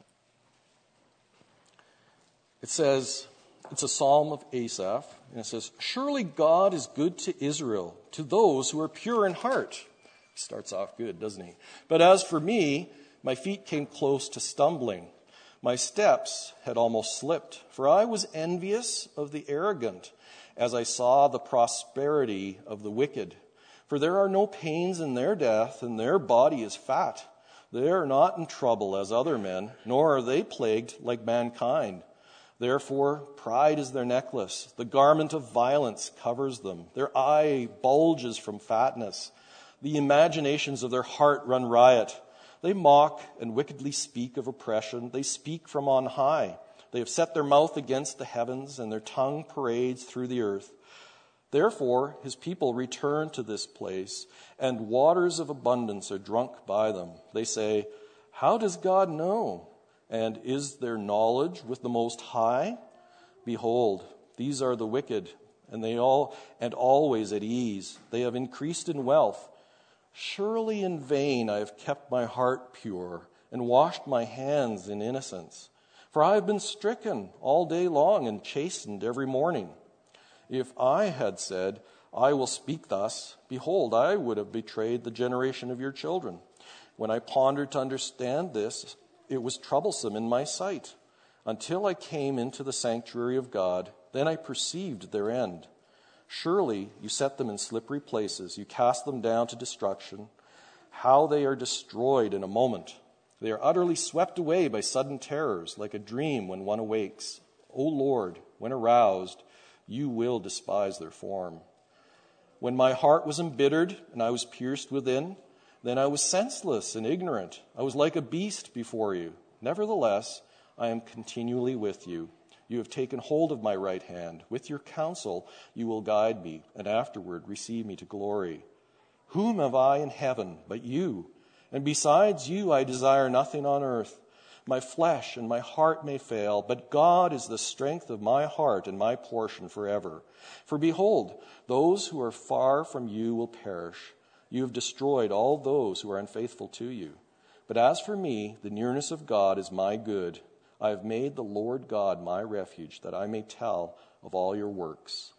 It says, it's a psalm of Asaph, and it says, surely God is good to Israel, to those who are pure in heart. He starts off good, doesn't he? But as for me, my feet came close to stumbling. My steps had almost slipped, for I was envious of the arrogant as I saw the prosperity of the wicked. For there are no pains in their death, and their body is fat. They are not in trouble as other men, nor are they plagued like mankind. Therefore, pride is their necklace. The garment of violence covers them. Their eye bulges from fatness. The imaginations of their heart run riot. They mock and wickedly speak of oppression. They speak from on high. They have set their mouth against the heavens, and their tongue parades through the earth. Therefore, his people return to this place, and waters of abundance are drunk by them. They say, how does God know? And is there knowledge with the Most High? Behold, these are the wicked, and they all and always at ease. They have increased in wealth. Surely in vain I have kept my heart pure and washed my hands in innocence. For I have been stricken all day long and chastened every morning. If I had said, I will speak thus, behold, I would have betrayed the generation of your children. When I pondered to understand this, it was troublesome in my sight. Until I came into the sanctuary of God, then I perceived their end. Surely you set them in slippery places. You cast them down to destruction. How they are destroyed in a moment. They are utterly swept away by sudden terrors, like a dream when one awakes. O Lord, when aroused, you will despise their form. When my heart was embittered and I was pierced within, then I was senseless and ignorant. I was like a beast before you. Nevertheless, I am continually with you. You have taken hold of my right hand. With your counsel you will guide me, and afterward receive me to glory. Whom have I in heaven but you? And besides you I desire nothing on earth. My flesh and my heart may fail, but God is the strength of my heart and my portion forever. For behold, those who are far from you will perish. You have destroyed all those who are unfaithful to you. But as for me, the nearness of God is my good. I have made the Lord God my refuge, that I may tell of all your works.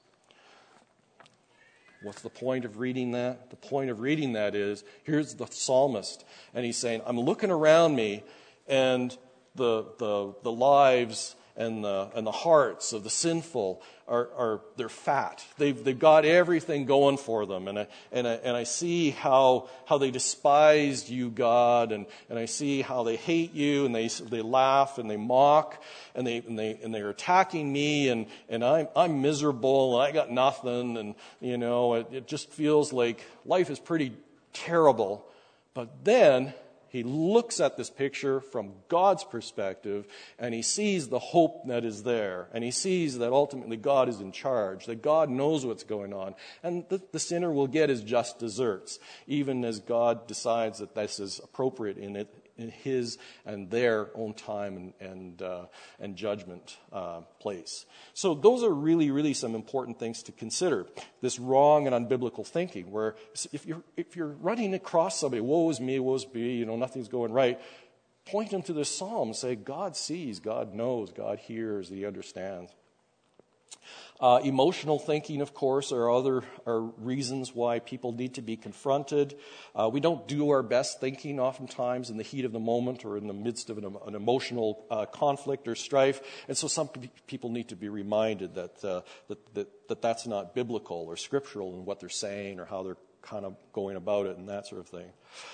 What's the point of reading that? The point of reading that is, here's the psalmist, and he's saying, I'm looking around me, and the the the lives and the and the hearts of the sinful are are they're fat. They've they've got everything going for them, and I and I and I see how how they despised you, God, and, and I see how they hate you, and they they laugh and they mock, and they and they and they're attacking me, and and I'm I'm miserable, and I got nothing, and you know it, it just feels like life is pretty terrible. But then he looks at this picture from God's perspective, and he sees the hope that is there. And he sees that ultimately God is in charge, that God knows what's going on. And the, the sinner will get his just deserts, even as God decides that this is appropriate in it, in his and their own time and and, uh, and judgment uh, place. So those are really, really some important things to consider. This wrong and unbiblical thinking, where if you're if you're running across somebody, woe is me, woe is me, you know, nothing's going right, point them to this psalm and say, God sees, God knows, God hears, He understands. Uh, emotional thinking, of course, are other are reasons why people need to be confronted. Uh, we don't do our best thinking oftentimes in the heat of the moment or in the midst of an, an emotional uh, conflict or strife. And so some p- people need to be reminded that, uh, that, that, that that's not biblical or scriptural in what they're saying or how they're kind of going about it and that sort of thing.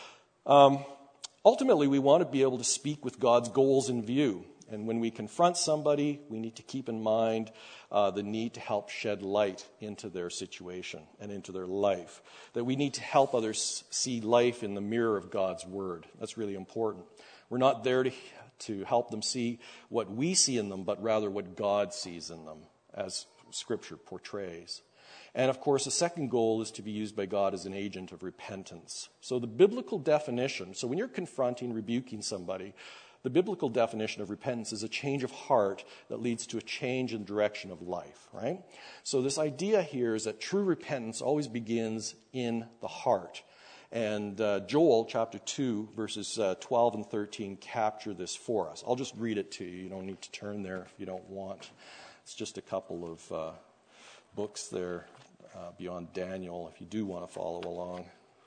Um, ultimately, we want to be able to speak with God's goals in view. And when we confront somebody, we need to keep in mind uh, the need to help shed light into their situation and into their life. That we need to help others see life in the mirror of God's Word. That's really important. We're not there to, to help them see what we see in them, but rather what God sees in them, as Scripture portrays. And of course, the second goal is to be used by God as an agent of repentance. So the biblical definition, so when you're confronting, rebuking somebody, the biblical definition of repentance is a change of heart that leads to a change in direction of life, right? So this idea here is that true repentance always begins in the heart. And uh, Joel chapter two, verses uh, twelve and thirteen capture this for us. I'll just read it to you. You don't need to turn there if you don't want. It's just a couple of uh, books there uh, beyond Daniel if you do want to follow along.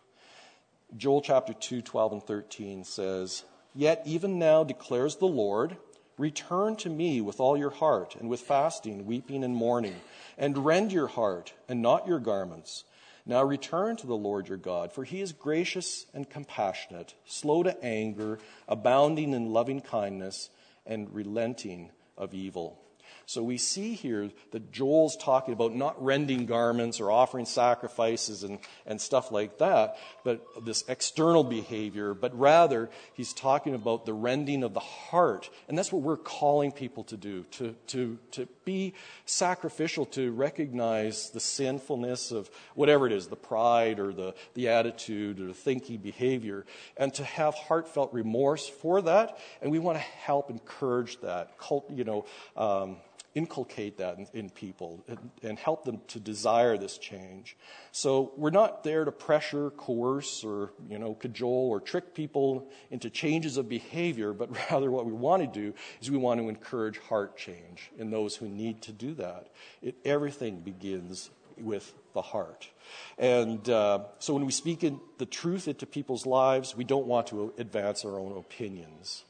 Joel chapter two, twelve and thirteen says, "Yet even now declares the Lord, return to me with all your heart, and with fasting, weeping, and mourning, and rend your heart, and not your garments. Now return to the Lord your God, for he is gracious and compassionate, slow to anger, abounding in loving kindness, and relenting of evil." So we see here that Joel's talking about not rending garments or offering sacrifices and, and stuff like that, but this external behavior, but rather he's talking about the rending of the heart. And that's what we're calling people to do, to, to, to be sacrificial, to recognize the sinfulness of whatever it is, the pride or the, the attitude or the thinking behavior, and to have heartfelt remorse for that. And we want to help encourage that, cult, you know, um, inculcate that in, in people and, and help them to desire this change. So we're not there to pressure, coerce, or, you know, cajole or trick people into changes of behavior, but rather what we want to do is we want to encourage heart change in those who need to do that. It, everything begins with the heart. And uh, so when we speak in the truth into people's lives, we don't want to advance our own opinions.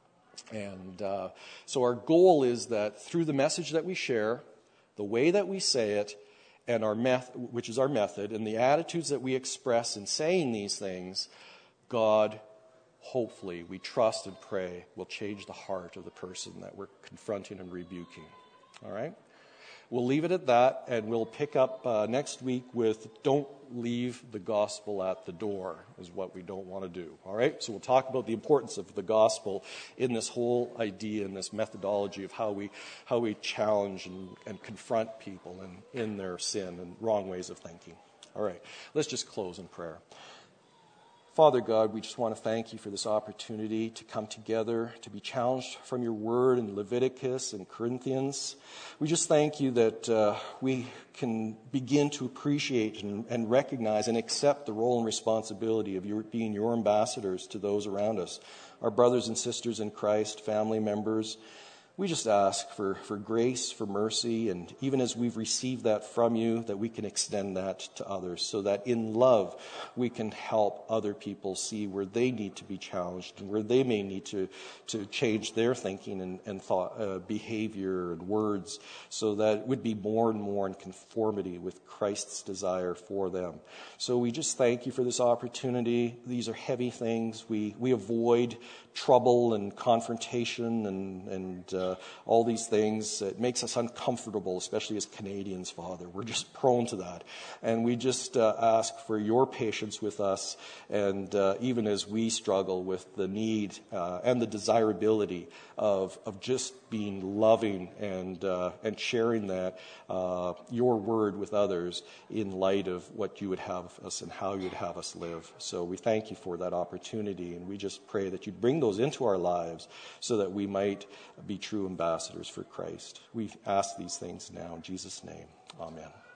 And uh, so our goal is that through the message that we share, the way that we say it, and our meth- which is our method, and the attitudes that we express in saying these things, God, hopefully, we trust and pray, will change the heart of the person that we're confronting and rebuking. All right? We'll leave it at that, and we'll pick up uh, next week with don't leave the gospel at the door is what we don't want to do. All right? So we'll talk about the importance of the gospel in this whole idea and this methodology of how we how we challenge and, and confront people in, in their sin and wrong ways of thinking. All right. Let's just close in prayer. Father God, we just want to thank you for this opportunity to come together, to be challenged from your word in Leviticus and Corinthians. We just thank you that uh, we can begin to appreciate and, and recognize and accept the role and responsibility of your, being your ambassadors to those around us, our brothers and sisters in Christ, family members. We just ask for, for grace, for mercy, and even as we've received that from you, that we can extend that to others so that in love we can help other people see where they need to be challenged and where they may need to, to change their thinking and, and thought, uh, behavior and words so that it would be more and more in conformity with Christ's desire for them. So we just thank you for this opportunity. These are heavy things. We, we avoid trouble and confrontation and, and uh, all these things. It makes us uncomfortable, especially as Canadians, Father. We're just prone to that. And we just uh, ask for your patience with us, and uh, even as we struggle with the need uh, and the desirability of, of just being loving and, uh, and sharing that, uh, your word with others in light of what you would have us and how you would have us live. So we thank you for that opportunity, and we just pray that you'd bring those into our lives so that we might be true ambassadors for Christ. We ask these things now in Jesus' name. Amen.